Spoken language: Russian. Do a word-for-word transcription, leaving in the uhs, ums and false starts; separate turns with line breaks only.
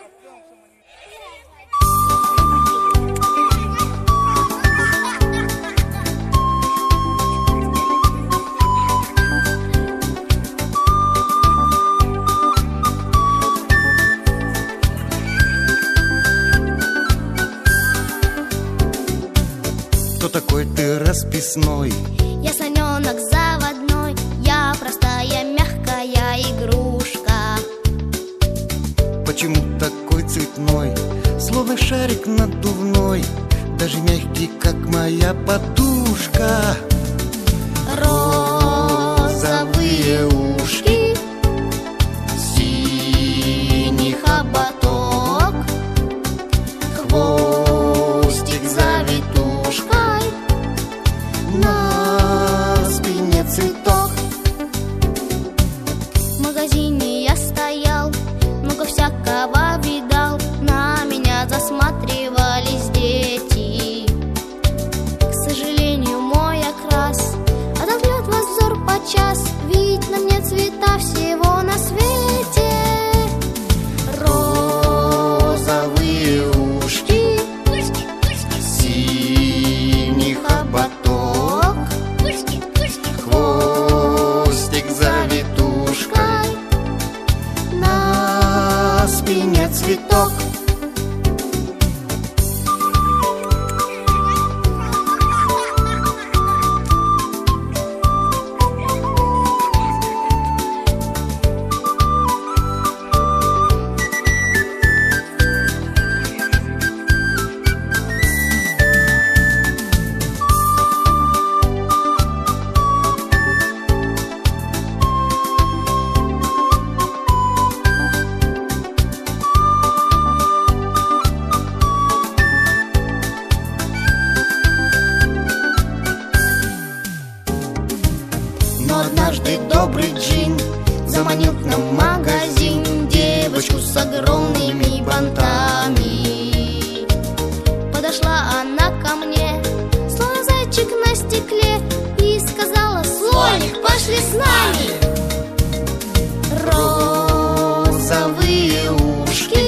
Кто такой ты расписной?
Я слоненок заводной, я простая мягкая игрушка.
Почему такой цветной, словно шарик надувной, даже мягкий, как моя подушка?
Розовые ушки,
синий хоботок,
хвостик завитушкой,
на спине цветок.
в магазине я стоял, много всякого видал, на меня засматривались дети. К сожалению, мой окрас отовлет вас взор подчас, ведь на мне цвета всего на свете.
Розовые ушки, синий хоботок, хвостик завитушкой, на спине цветок.
Но однажды добрый джин заманил к нам в магазин девочку с огромными бантами. Подошла она ко мне, словно зайчик на стекле, и сказала: слоник, пошли с нами.
Розовые ушки,